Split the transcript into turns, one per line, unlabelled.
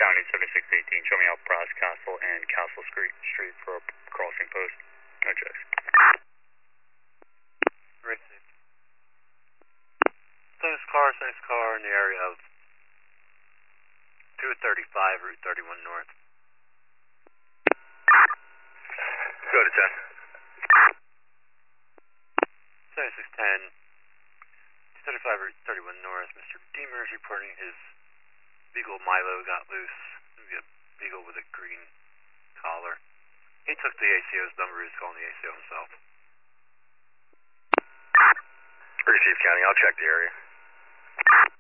County 7618, show me out Bras Castle and Castle Street for a crossing post. No checks.
Great. Same car in the area of 235, Route 31 North.
Go to 10.
7610, 235, Route 31 North. Mr. Deemer is reporting his Beagle Milo got loose. Maybe a Beagle with a green collar. He took the ACO's number, he's calling the ACO himself.
Received County, I'll check the area.